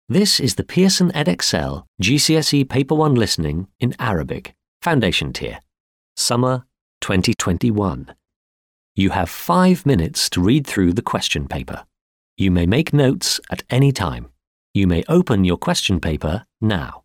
This is the Pearson Edexcel GCSE Paper 1 Listening in Arabic, Foundation Tier, Summer 2021. You have 5 minutes to read through the question paper. You may make notes at any time. You may open your question paper now.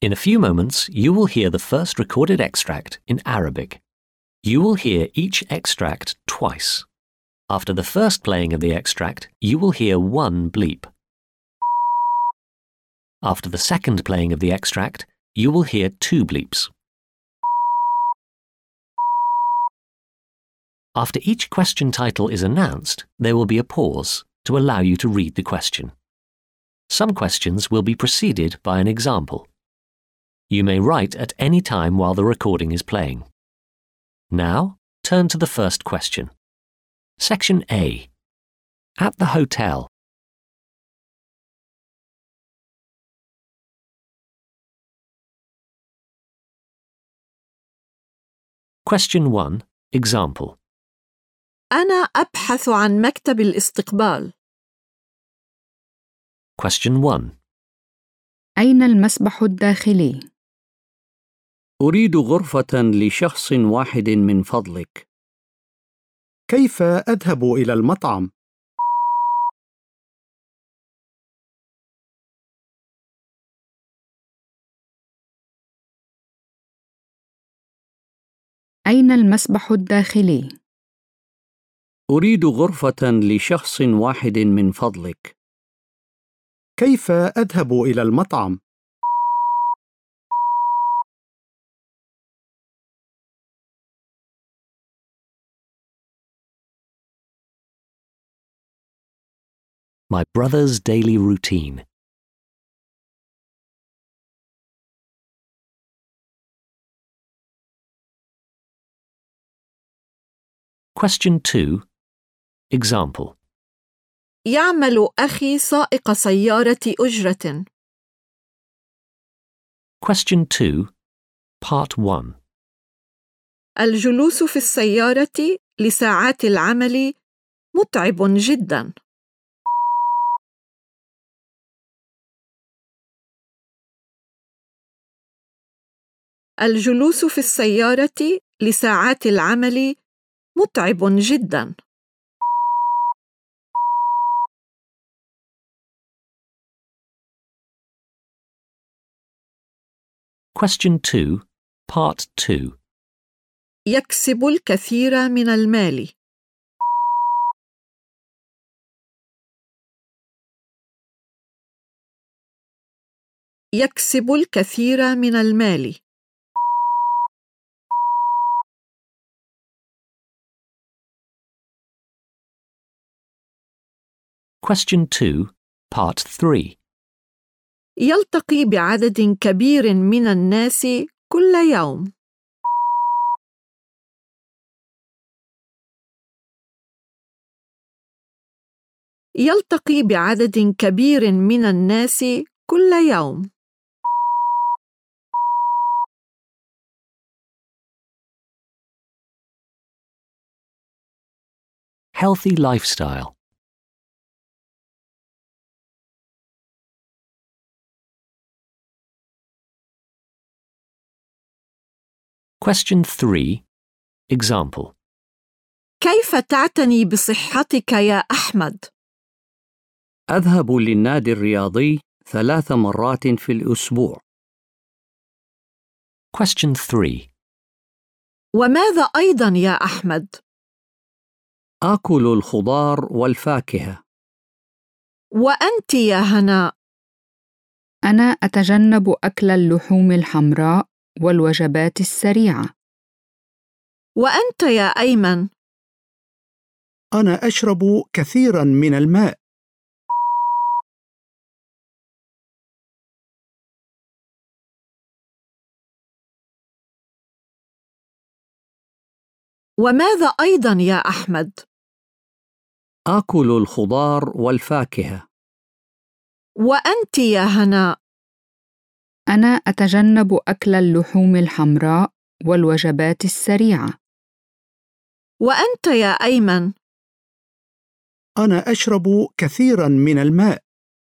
In a few moments, you will hear the first recorded extract in Arabic. You will hear each extract twice. After the first playing of the extract, you will hear one bleep. After the second playing of the extract, you will hear two bleeps. After each question title is announced, there will be a pause to allow you to read the question. Some questions will be preceded by an example. You may write at any time while the recording is playing. Now, turn to the first question. Section A. At the hotel. Question 1. Example. أنا أبحث عن مكتب الاستقبال. Question 1. أين المسبح الداخلي؟ أريد غرفة لشخص واحد من فضلك. كيف أذهب إلى المطعم؟ أين المسبح الداخلي؟ أريد غرفة لشخص واحد من فضلك. كيف أذهب إلى المطعم؟ My brother's daily routine. Question 2. Example. يعمل أخي سائق سيارة أجرة. Question 2. Part 1. الجلوس في السيارة لساعات العمل متعب جداً. الجلوس في السيارة لساعات العمل متعب جداً. Question 2. Part 2. يكسب الكثير من المال. يكسب الكثير من المال. Question 2. Part 3. يلتقي بعدد كبير من الناس كل يوم. يلتقي بعدد كبير من الناس كل يوم. Healthy lifestyle. Question 3. Example. كيف تعتني بصحتك يا أحمد؟ أذهب للنادي الرياضي 3 مرات في الأسبوع. Question 3. وماذا أيضاً يا أحمد؟ آكل الخضار والفاكهة. وأنت يا هناء؟ أنا أتجنب أكل اللحوم الحمراء والوجبات السريعة. وأنت يا أيمن؟ أنا أشرب كثيراً من الماء. وماذا أيضاً يا أحمد؟ آكل الخضار والفاكهة. وأنت يا هناء؟ أنا أتجنب أكل اللحوم الحمراء والوجبات السريعة. وأنت يا أيمن؟ أنا أشرب كثيراً من الماء.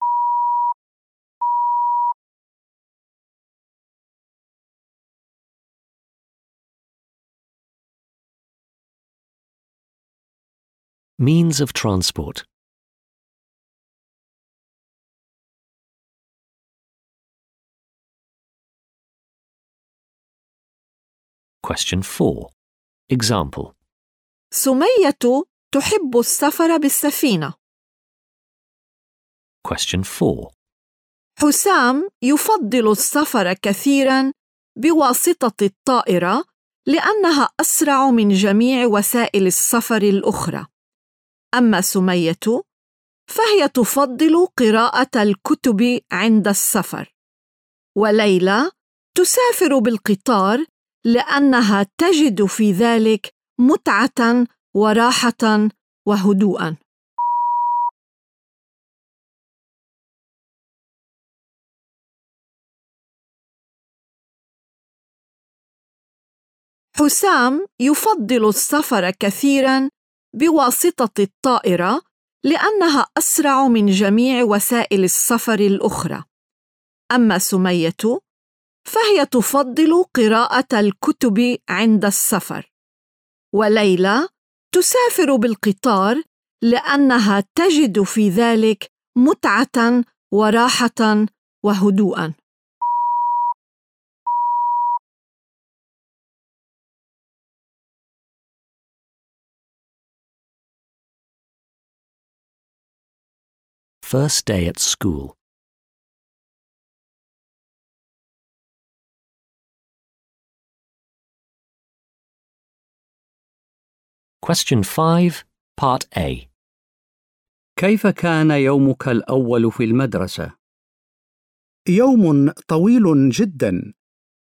Means of transport. Question 4. Example. سمية تحب السفر بالسفينة. Question 4. حسام يفضل السفر كثيراً بواسطة الطائرة لأنها أسرع من جميع وسائل السفر الأخرى. أما سمية فهي تفضل قراءة الكتب عند السفر. وليلى تسافر بالقطار لأنها تجد في ذلك متعة وراحة وهدوءا. حسام يفضل السفر كثيراً بواسطة الطائرة لأنها أسرع من جميع وسائل السفر الأخرى. أما سمية فهي تفضل قراءة الكتب عند السفر. وليلى تسافر بالقطار لأنها تجد في ذلك متعة وراحة وهدوءا. First day at school. Question 5, Part A. كيف كان يومك الأول في المدرسة؟ يوم طويل جدا.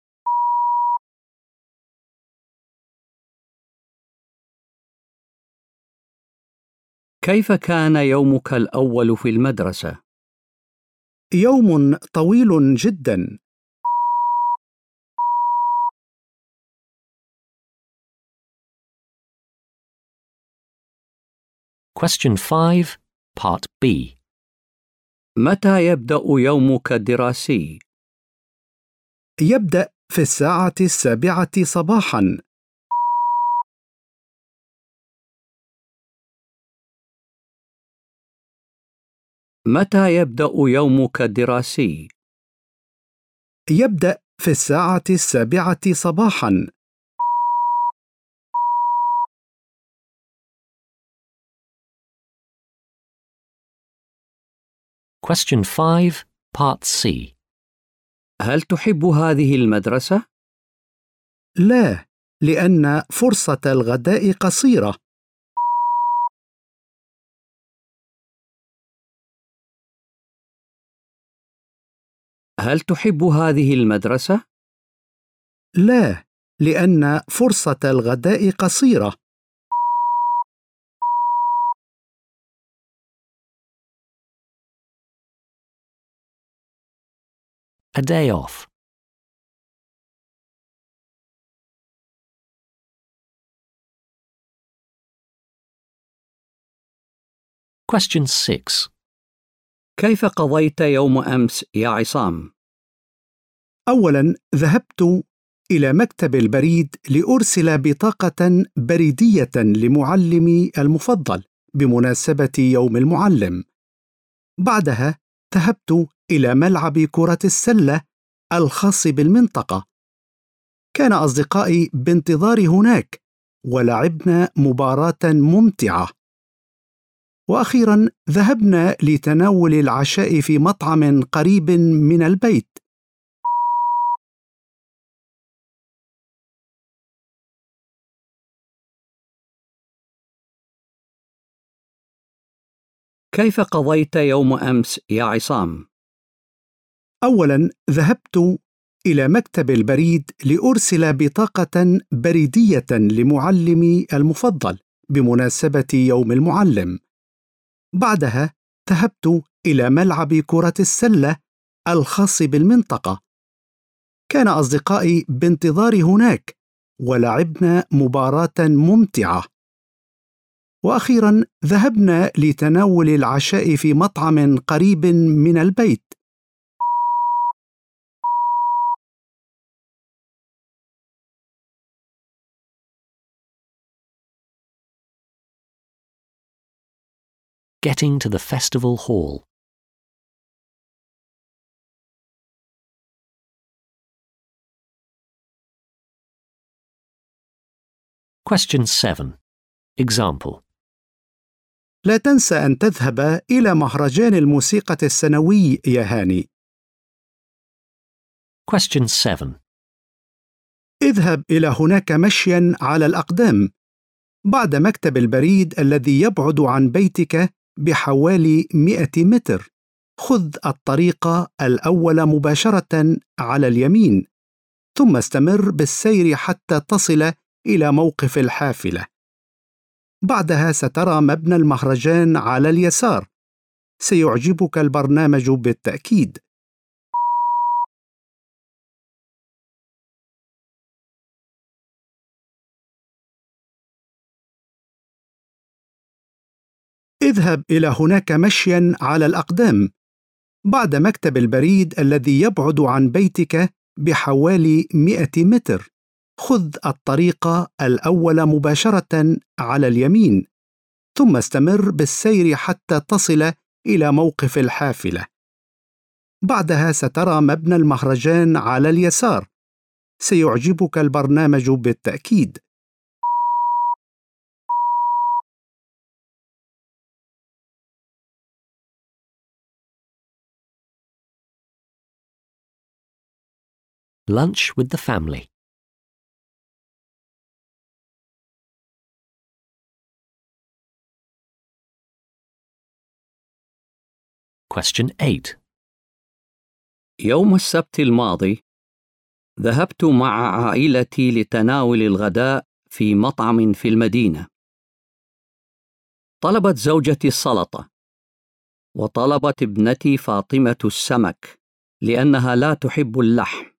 كيف كان يومك الأول في المدرسة؟ يوم طويل جدا. Question 5, Part B. متى يبدأ يومك الدراسي؟ يبدأ في 7:00 صباحا. متى يبدأ يومك الدراسي؟ يبدأ في 7:00 صباحا. Question 5, Part C. هل تحب هذه المدرسة؟ لا، لأن فرصة الغداء قصيرة. هل تحب هذه المدرسة؟ لا، لأن فرصة الغداء قصيرة. A day off. Question 6. كيف قضيت يوم أمس يا عصام؟ أولاً، ذهبت إلى مكتب البريد لأرسل بطاقة بريدية لمعلمي المفضل بمناسبة يوم المعلم. بعدها ذهبت إلى ملعب كرة السلة الخاص بالمنطقة. كان أصدقائي بانتظاري هناك ولعبنا مباراة ممتعة. وأخيراً ذهبنا لتناول العشاء في مطعم قريب من البيت. كيف قضيت يوم أمس يا عصام؟ أولاً، ذهبت إلى مكتب البريد لأرسل بطاقة بريدية لمعلمي المفضل بمناسبة يوم المعلم. بعدها ذهبت إلى ملعب كرة السلة الخاص بالمنطقة. كان أصدقائي بانتظاري هناك ولعبنا مباراة ممتعة. وأخيراً ذهبنا لتناول العشاء في مطعم قريب من البيت. Getting to the festival hall. Question 7. Example. لا تنسى أن تذهب إلى مهرجان الموسيقى السنوي يا هاني. Question 7. اذهب إلى هناك مشياً على الأقدام بعد مكتب البريد الذي يبعد عن بيتك بحوالي 100 متر. خذ الطريق الأول مباشرة على اليمين، ثم استمر بالسير حتى تصل إلى موقف الحافلة. بعدها سترى مبنى المهرجان على اليسار. سيعجبك البرنامج بالتأكيد. اذهب إلى هناك مشياً على الأقدام بعد مكتب البريد الذي يبعد عن بيتك بحوالي 100 متر. خذ الطريق الأول مباشرة على اليمين، ثم استمر بالسير حتى تصل إلى موقف الحافلة. بعدها سترى مبنى المهرجان على اليسار. سيعجبك البرنامج بالتأكيد. Lunch with the family. Question 8. يوم السبت الماضي ذهبت مع عائلتي لتناول الغداء في مطعم في المدينة. طلبت زوجتي السلطة، وطلبت ابنتي فاطمة السمك لأنها لا تحب اللحم.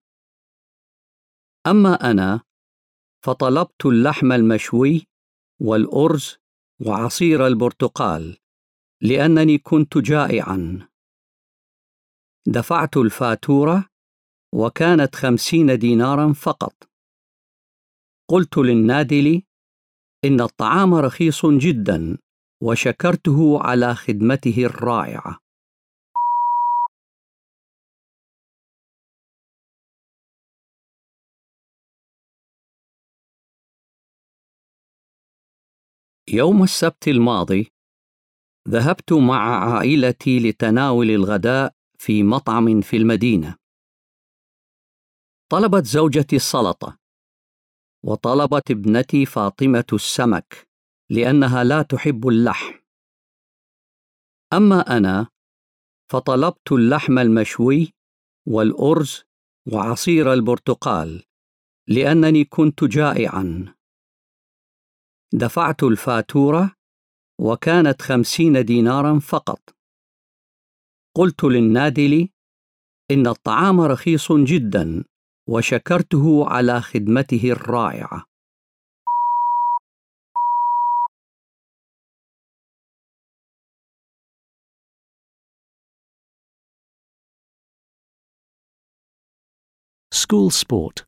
أما أنا فطلبت اللحم المشوي والأرز وعصير البرتقال لأنني كنت جائعاً. دفعت الفاتورة وكانت 50 ديناراً فقط. قلت للنادل إن الطعام رخيص جداً وشكرته على خدمته الرائعة. يوم السبت الماضي ذهبت مع عائلتي لتناول الغداء في مطعم في المدينة. طلبت زوجتي السلطة، وطلبت ابنتي فاطمة السمك لأنها لا تحب اللحم. أما أنا فطلبت اللحم المشوي والأرز وعصير البرتقال لأنني كنت جائعاً. دفعت الفاتورة وكانت 50 ديناراً فقط. قلت للنادل إن الطعام رخيص جداً وشكرته على خدمته الرائعة. School sport.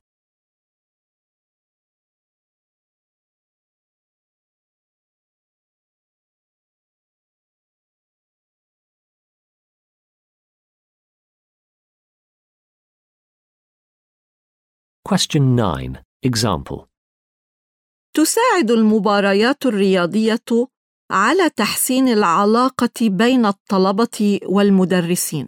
Question 9. Example. تساعد المباريات الرياضية على تحسين العلاقة بين الطلبة والمدرسين.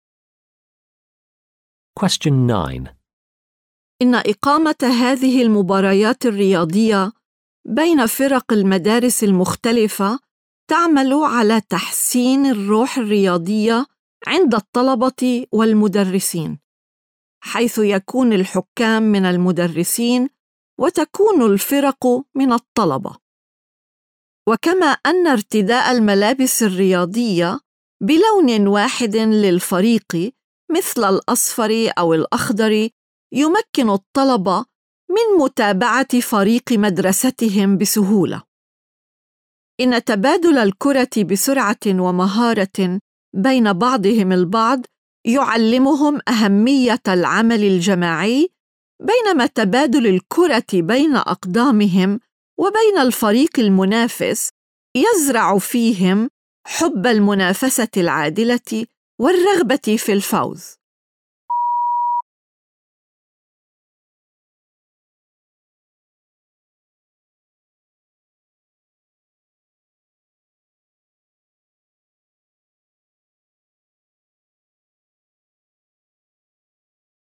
Question 9. إن إقامة هذه المباريات الرياضية بين فرق المدارس المختلفة تعمل على تحسين الروح الرياضية عند الطلبة والمدرسين، حيث يكون الحكام من المدرسين وتكون الفرق من الطلبة. وكما أن ارتداء الملابس الرياضية بلون واحد للفريق مثل الأصفر أو الأخضر يمكن الطلبة من متابعة فريق مدرستهم بسهولة. إن تبادل الكرة بسرعة ومهارة بين بعضهم البعض يعلمهم أهمية العمل الجماعي، بينما تبادل الكرة بين أقدامهم وبين الفريق المنافس يزرع فيهم حب المنافسة العادلة والرغبة في الفوز.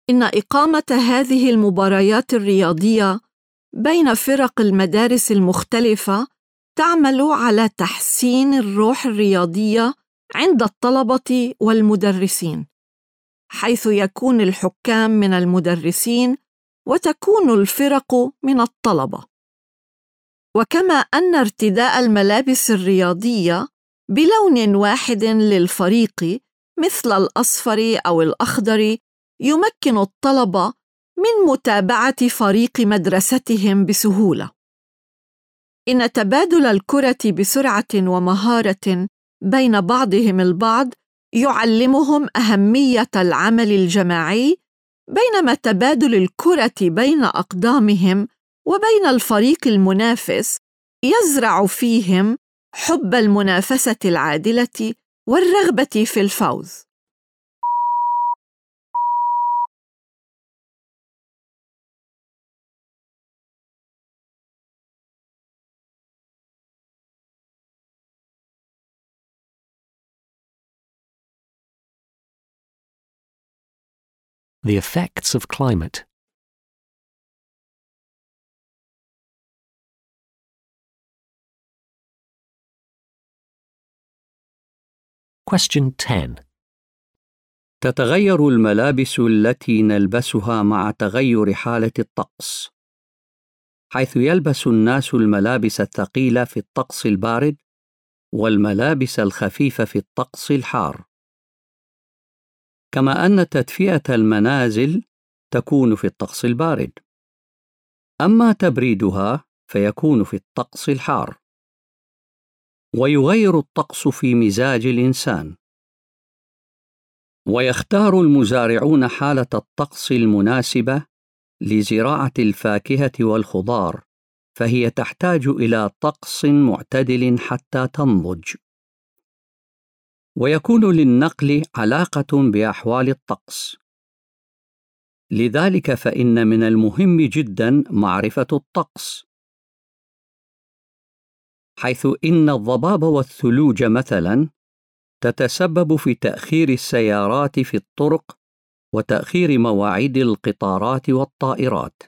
إن إقامة هذه المباريات الرياضية بين فرق المدارس المختلفة تعمل على تحسين الروح الرياضية عند الطلبة والمدرسين، حيث يكون الحكام من المدرسين وتكون الفرق من الطلبة. وكما أن ارتداء الملابس الرياضية بلون واحد للفريق مثل الأصفر أو الأخضر يمكن الطلبة من متابعة فريق مدرستهم بسهولة. إن تبادل الكرة بسرعة ومهارة بين بعضهم البعض يعلمهم أهمية العمل الجماعي، بينما تبادل الكرة بين أقدامهم وبين الفريق المنافس يزرع فيهم حب المنافسة العادلة والرغبة في الفوز. The effects of climate. Question 10. تتغير الملابس التي نلبسها مع تغير حالة الطقس، حيث يلبس الناس الملابس الثقيلة في الطقس البارد والملابس الخفيفة في الطقس الحار، كما أن تدفئة المنازل تكون في الطقس البارد، أما تبريدها فيكون في الطقس الحار. ويغير الطقس في مزاج الإنسان، ويختار المزارعون حالة الطقس المناسبة لزراعة الفاكهة والخضار، فهي تحتاج إلى طقس معتدل حتى تنضج. ويكون للنقل علاقة بأحوال الطقس، لذلك فإن من المهم جدا معرفة الطقس، حيث إن الضباب والثلوج مثلا تتسبب في تأخير السيارات في الطرق وتأخير مواعيد القطارات والطائرات.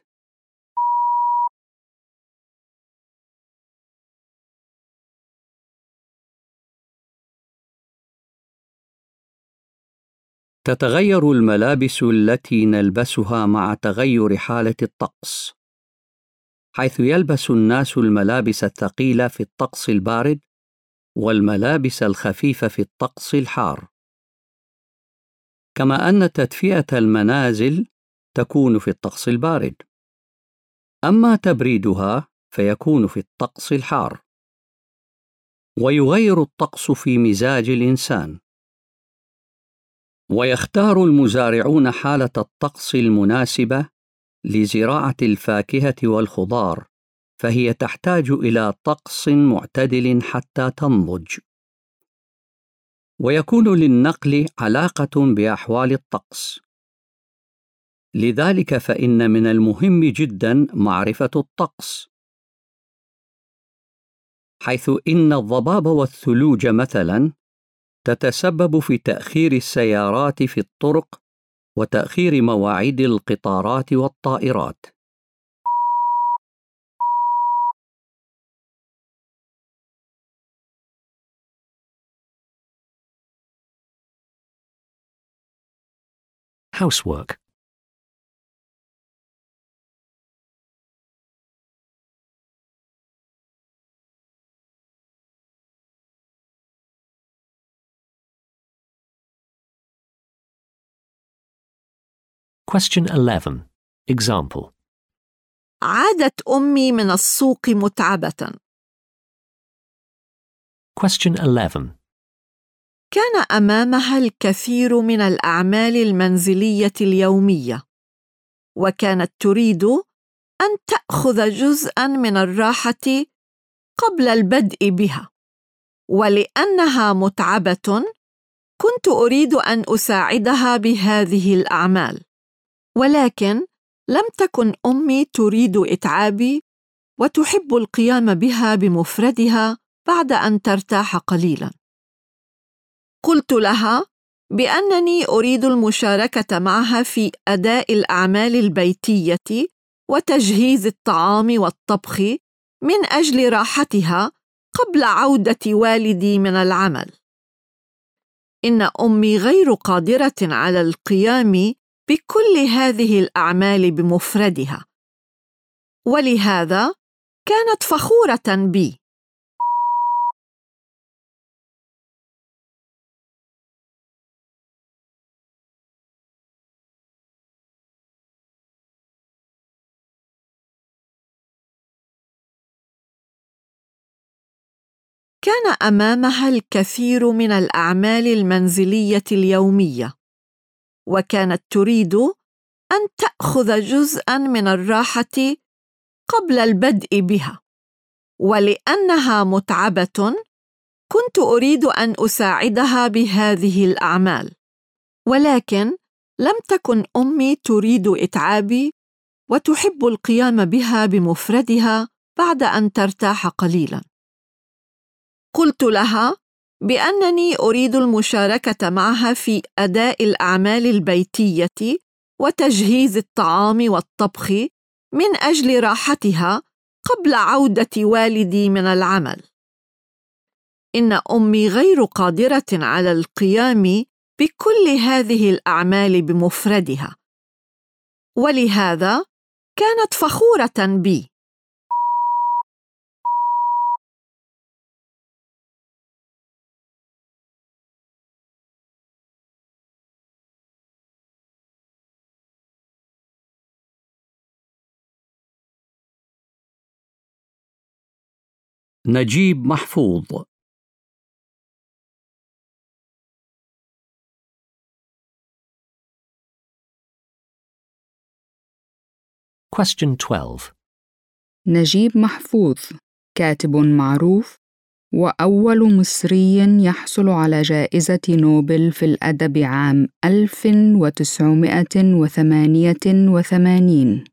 تتغير الملابس التي نلبسها مع تغير حالة الطقس، حيث يلبس الناس الملابس الثقيلة في الطقس البارد والملابس الخفيفة في الطقس الحار، كما أن تدفئة المنازل تكون في الطقس البارد، أما تبريدها فيكون في الطقس الحار. ويغير الطقس في مزاج الإنسان، ويختار المزارعون حالة الطقس المناسبة لزراعة الفاكهة والخضار، فهي تحتاج إلى طقس معتدل حتى تنضج. ويكون للنقل علاقة بأحوال الطقس، لذلك فإن من المهم جدا معرفة الطقس، حيث إن الضباب والثلوج مثلا تتسبب في تأخير السيارات في الطرق وتأخير مواعيد القطارات والطائرات. Housework. Question 11. Example. عادت أمي من السوق متعبة. Question 11. كان أمامها الكثير من الأعمال المنزلية اليومية، وكانت تريد أن تأخذ جزءاً من الراحة قبل البدء بها، ولأنها متعبة كنت أريد أن أساعدها بهذه الأعمال، ولكن لم تكن أمي تريد إتعابي وتحب القيام بها بمفردها بعد أن ترتاح قليلاً. قلت لها: بأنني أريد المشاركة معها في أداء الأعمال البيتية وتجهيز الطعام والطبخ من أجل راحتها قبل عودة والدي من العمل. إن أمي غير قادرة على القيام بكل هذه الأعمال بمفردها، ولهذا كانت فخورة بي. كان أمامها الكثير من الأعمال المنزلية اليومية، وكانت تريد أن تأخذ جزءاً من الراحة قبل البدء بها، ولأنها متعبة كنت أريد أن أساعدها بهذه الأعمال، ولكن لم تكن أمي تريد إتعابي وتحب القيام بها بمفردها بعد أن ترتاح قليلاً. قلت لها بأنني أريد المشاركة معها في أداء الأعمال البيتية وتجهيز الطعام والطبخ من أجل راحتها قبل عودة والدي من العمل. إن أمي غير قادرة على القيام بكل هذه الأعمال بمفردها، ولهذا كانت فخورة بي. نجيب محفوظ. Question 12. نجيب محفوظ كاتب معروف وأول مصري يحصل على جائزة نوبل في الأدب عام 1988.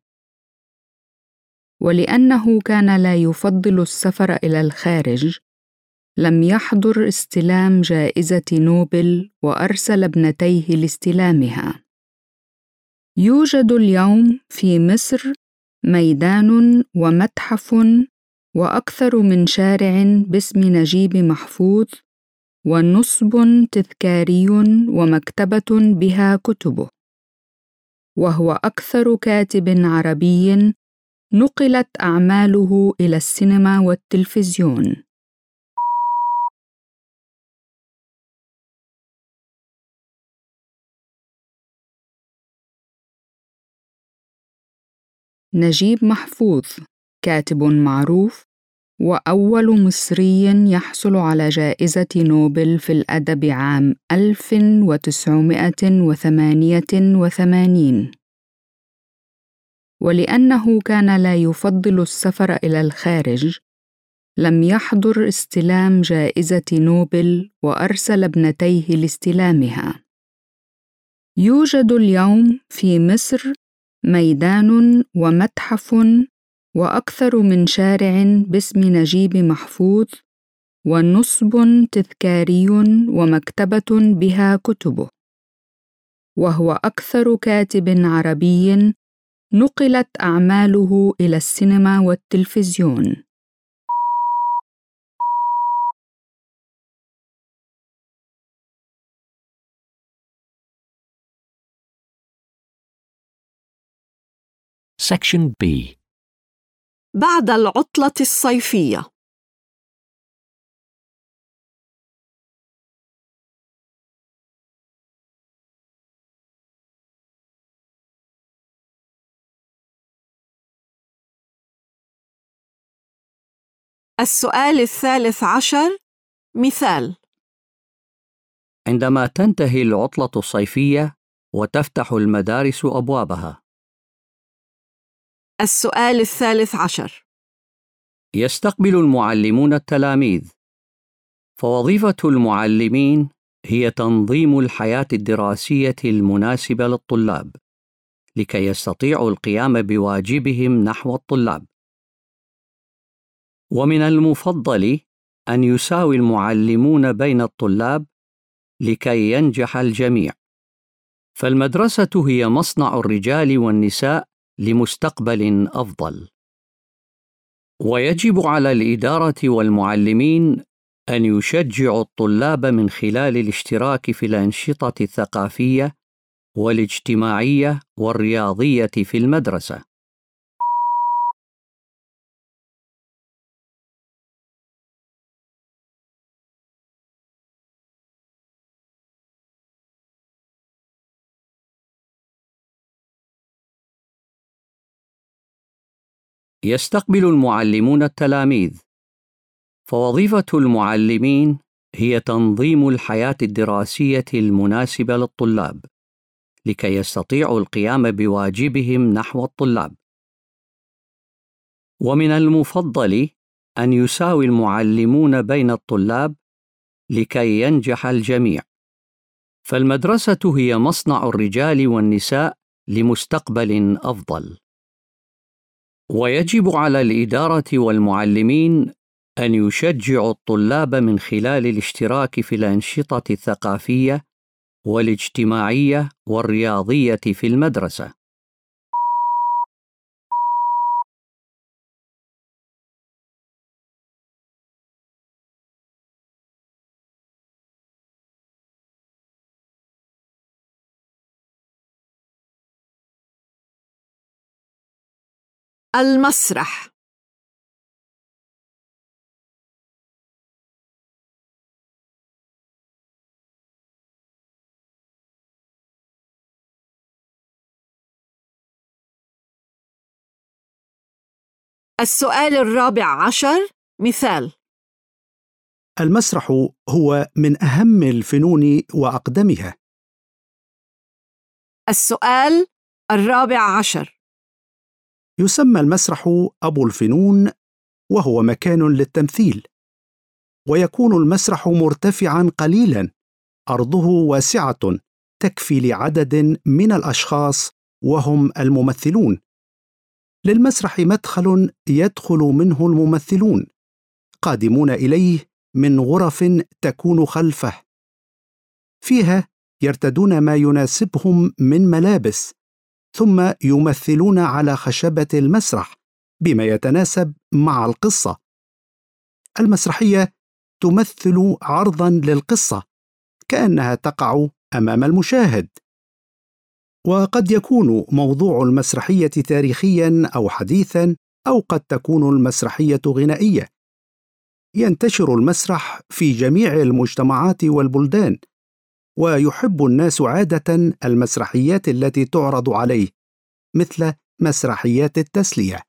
ولأنه كان لا يفضل السفر إلى الخارج، لم يحضر استلام جائزة نوبل وأرسل ابنتيه لاستلامها. يوجد اليوم في مصر ميدان ومتحف وأكثر من شارع باسم نجيب محفوظ، ونصب تذكاري ومكتبة بها كتبه، وهو أكثر كاتب عربي نقلت أعماله إلى السينما والتلفزيون. نجيب محفوظ كاتب معروف وأول مصري يحصل على جائزة نوبل في الأدب عام 1988. ولأنه كان لا يفضل السفر إلى الخارج، لم يحضر استلام جائزة نوبل وأرسل ابنتيه لاستلامها. يوجد اليوم في مصر ميدان ومتحف وأكثر من شارع باسم نجيب محفوظ، ونصب تذكاري ومكتبة بها كتبه، وهو أكثر كاتب عربي نقلت أعماله إلى السينما والتلفزيون. Section B. بعد العطلة الصيفية. السؤال 13. مثال: عندما تنتهي العطلة الصيفية وتفتح المدارس أبوابها. السؤال 13. يستقبل المعلمون التلاميذ، فوظيفة المعلمين هي تنظيم الحياة الدراسية المناسبة للطلاب لكي يستطيعوا القيام بواجبهم نحو الطلاب. ومن المفضل أن يساوي المعلمون بين الطلاب لكي ينجح الجميع. فالمدرسة هي مصنع الرجال والنساء لمستقبل أفضل. ويجب على الإدارة والمعلمين أن يشجعوا الطلاب من خلال الاشتراك في الأنشطة الثقافية والاجتماعية والرياضية في المدرسة. يستقبل المعلمون التلاميذ. فوظيفة المعلمين هي تنظيم الحياة الدراسية المناسبة للطلاب لكي يستطيعوا القيام بواجبهم نحو الطلاب. ومن المفضل أن يساوي المعلمون بين الطلاب لكي ينجح الجميع. فالمدرسة هي مصنع الرجال والنساء لمستقبل أفضل. ويجب على الإدارة والمعلمين أن يشجعوا الطلاب من خلال الاشتراك في الأنشطة الثقافية والاجتماعية والرياضية في المدرسة. المسرح. السؤال 14 مثال. المسرح هو من أهم الفنون وأقدمها. السؤال 14 يسمى المسرح أبو الفنون، وهو مكان للتمثيل. ويكون المسرح مرتفعاً قليلاً، أرضه واسعة تكفي لعدد من الأشخاص وهم الممثلون. للمسرح مدخل يدخل منه الممثلون قادمون إليه من غرف تكون خلفه، فيها يرتدون ما يناسبهم من ملابس، ثم يمثلون على خشبة المسرح بما يتناسب مع القصة. المسرحية تمثل عرضاً للقصة كأنها تقع أمام المشاهد. وقد يكون موضوع المسرحية تاريخياً أو حديثاً، أو قد تكون المسرحية غنائية. ينتشر المسرح في جميع المجتمعات والبلدان، ويحب الناس عادة المسرحيات التي تعرض عليه، مثل مسرحيات التسلية.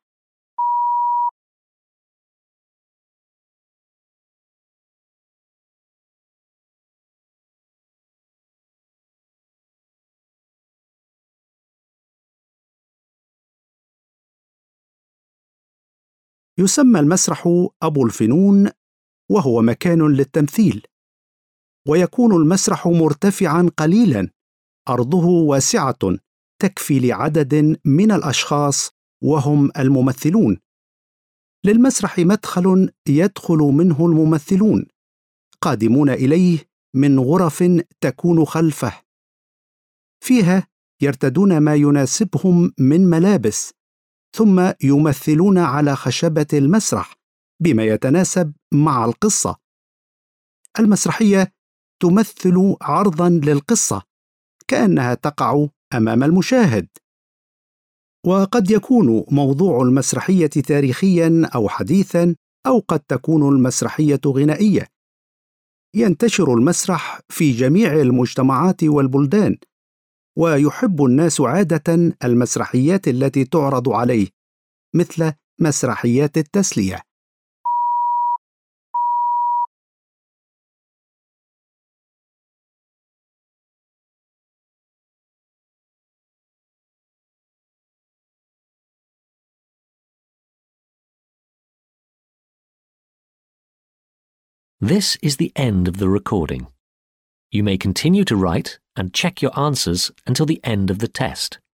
يسمى المسرح أبو الفنون، وهو مكان للتمثيل. ويكون المسرح مرتفعاً قليلاً، أرضه واسعة تكفي لعدد من الأشخاص وهم الممثلون. للمسرح مدخل يدخل منه الممثلون قادمون إليه من غرف تكون خلفه، فيها يرتدون ما يناسبهم من ملابس، ثم يمثلون على خشبة المسرح بما يتناسب مع القصة. المسرحية تمثل عرضاً للقصة كأنها تقع أمام المشاهد. وقد يكون موضوع المسرحية تاريخياً أو حديثاً، أو قد تكون المسرحية غنائية. ينتشر المسرح في جميع المجتمعات والبلدان، ويحب الناس عادة المسرحيات التي تعرض عليه، مثل مسرحيات التسلية. This is the end of the recording. You may continue to write and check your answers until the end of the test.